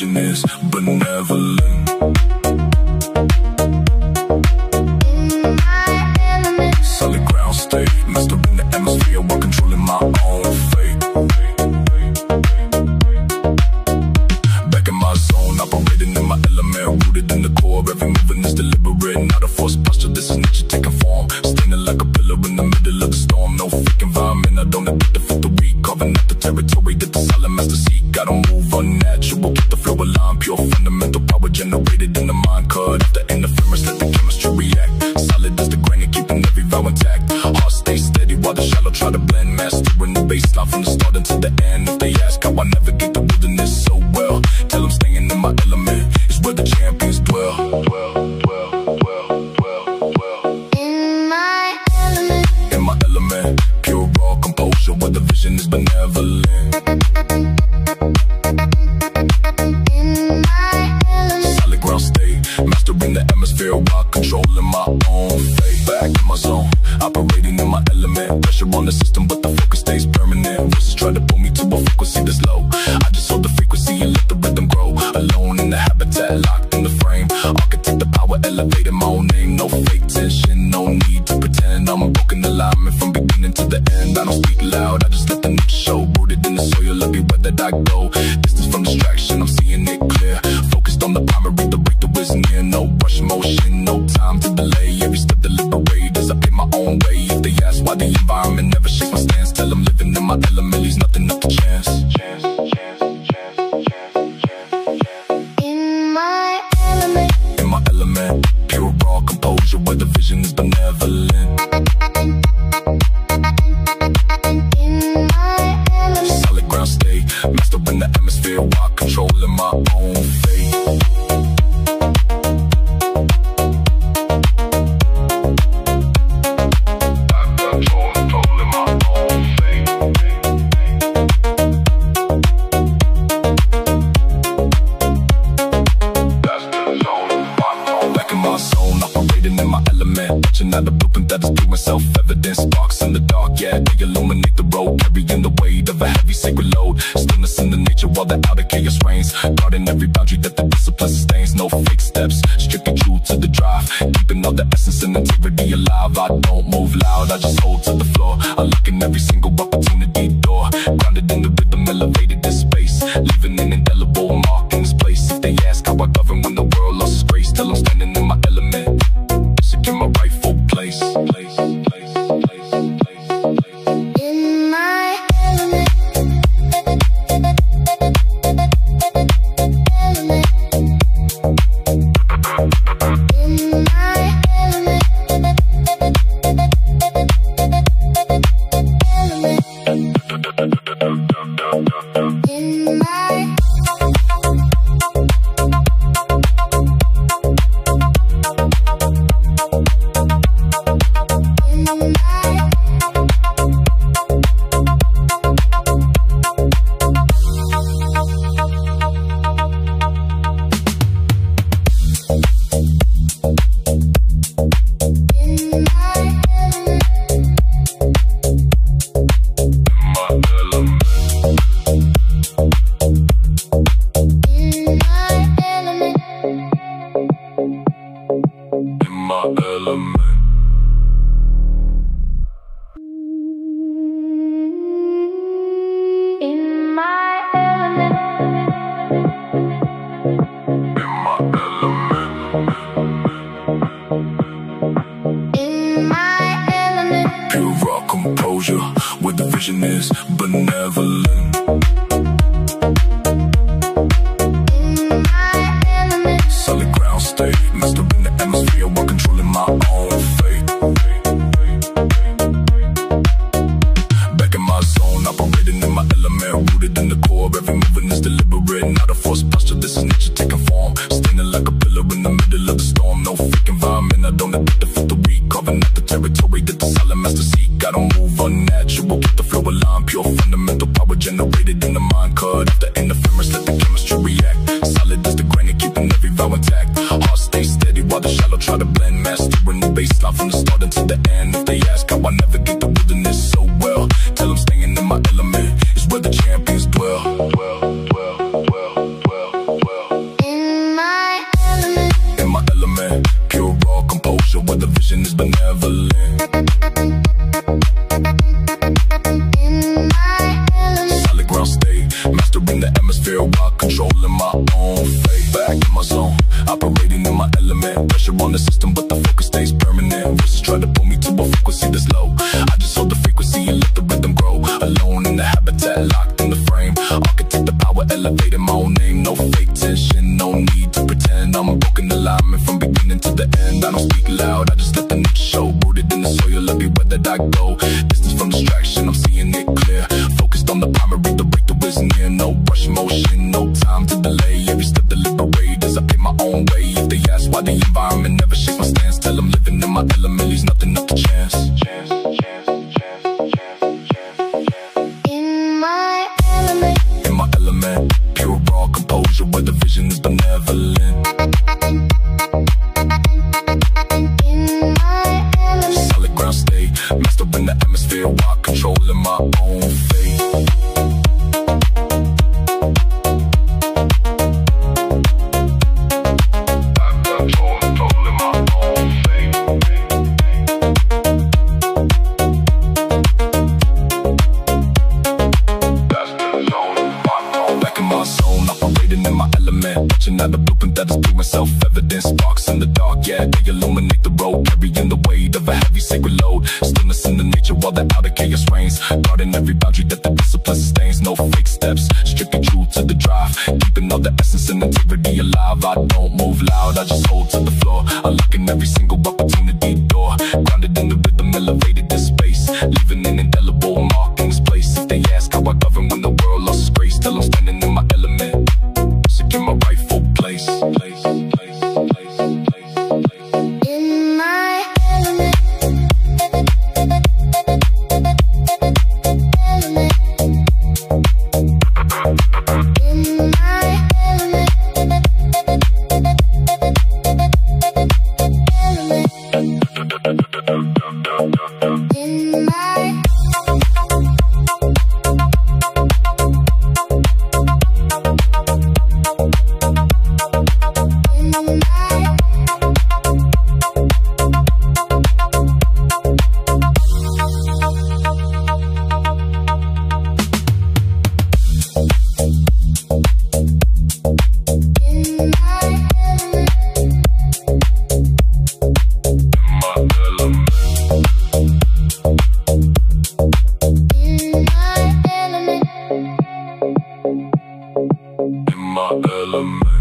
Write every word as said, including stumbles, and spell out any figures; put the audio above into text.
vision is benevolent. Solid ground state, mastering the atmosphere while controlling my own fate. Back in my zone, operating in my element, rooted in the core. Every movement is deliberate, not a forced posture. This is nature taking form, standing like a pillar in the middle of the storm. No fake environment, I don't admit to fit the weak. Carving out the territory that the solid master seek. Gotta move unnatural, keep the flow aligned. Pure fundamental power generated in the mind. Cut off the interference, let the chemistry react. Solid as the grain and keeping every vow intact. Heart stay steady while the shallow try to blend. Mastering the baseline from the start until the end. If they ask how I navigate the wilderness so well, tell them staying in my element is where the champions dwell. Dwell, dwell, dwell, dwell, dwell. In my element. In my element, pure raw composure where the vision is benevolent. In my element. Solid ground state, mastering the atmosphere while controlling my own fate. Back in my zone, operating in my element. Pressure on the system, but the focus stays permanent. Voices try to pull me to a frequency that's low. I just hold the frequency and let the rhythm grow. Alone in the habitat, locked in the frame. Architect the power, elevating my own name. No fake tension, no need to pretend. I'm a broken alignment from beginning to the end. I don't speak loud, I just let the nature show. Rooted in the soil everywhere that I go. Distance from distraction, I'm seeing it clear. Focused on the primary, the breakthrough is near. No rush motion, no time to delay. Every step deliberate as I pay my own way. If they ask why the environment never shakes my stance, tell them living in my element leaves nothing up to chance. Chance, chance, chance, chance, chance. In my element. In my element, pure raw composure where the vision is benevolent. In my element. Solid ground state, mastering the atmosphere while controlling my own fate. Not a blueprint that is proving self-evident. Sparks in the dark, yeah, they illuminate the road, carrying the weight of a heavy sacred load. Stillness in the nature while the outer chaos reigns, guarding every boundary that the discipline sustains. No fake steps, strictly true to the drive, keeping all the essence and integrity alive. I don't move loud, I just hold to the floor, unlocking every single opportunity door. Grounded in the rhythm, elevated this space, leaving an indelible mark in this place. If they ask how I govern when the world lost its grace, tell them standing in my element, secure my rightful place, place, place, place, place, place. In my element. Element. In my element. Element. In my where the vision is benevolent. In my element. Solid ground state, mastering the atmosphere while controlling my own fate. Back in my zone, operating in my element, rooted in the core. Every movement is deliberate, not a forced posture. This is nature taking form, standing like a pillar in the middle of the storm. No fake environment, I don't admit to fit the weak. Carving out the territory that the solid master seek. Gotta move unnatural, keep the flow aligned. Pure fundamental power generated in the mind. Cut off the interference, let the chemistry react. Solid as the grain and keeping every vow intact. Heart stay steady while the shallow try to blend. Mastering the baseline from the start until the end. If they ask how I navigate the wilderness so well, tell them staying in my element is where the champions dwell. Dwell, dwell, dwell, dwell, dwell. Mastering the atmosphere while controlling my own fate. Back in my zone, operating in my element. Pressure on the system, but the focus stays permanent. Voices try to pull me to a frequency that's low. I just hold the frequency and let the rhythm grow. Alone in the habitat, locked in the frame. Architect the power, elevating my own name. No fake tension, no need to pretend. I'm broken alignment from beginning to the end. I don't speak loud, I just let the nature show. Rooted in the soil everywhere that I go. Distance from distraction, I'm seeing it clear. Focused on the primary, the breakthrough is near. No rush motion, no time to delay. Every step deliberate as I pay my own way. If they ask why the environment never shakes my stance, tell them living in my element leaves nothing up to chance. Chance, chance, chance, chance, chance. In my element. In my element, pure raw composure where the vision is benevolent. In my element. Solid ground state, mastering the atmosphere while controlling my own fate. Touching out the blueprint that is proven self-evident. Sparks in the dark, yeah, they illuminate the road. Carrying the weight of a heavy sacred load. Stillness in the nature while the outer chaos reigns. Guarding every boundary that the discipline sustains. No fake steps, strictly true to the drive. Keeping all the essence and integrity alive. I don't move loud, I just hold to the floor. Unlocking every single opportunity door. Grounded in the rhythm, elevated in space. Leaving an indelible mark in this place. If they ask how I govern when the world lost its grace, tell them standing in my element. Secure my rightful place, place, place, place, place, place. In my element. Element. In my element. Element. In my my element.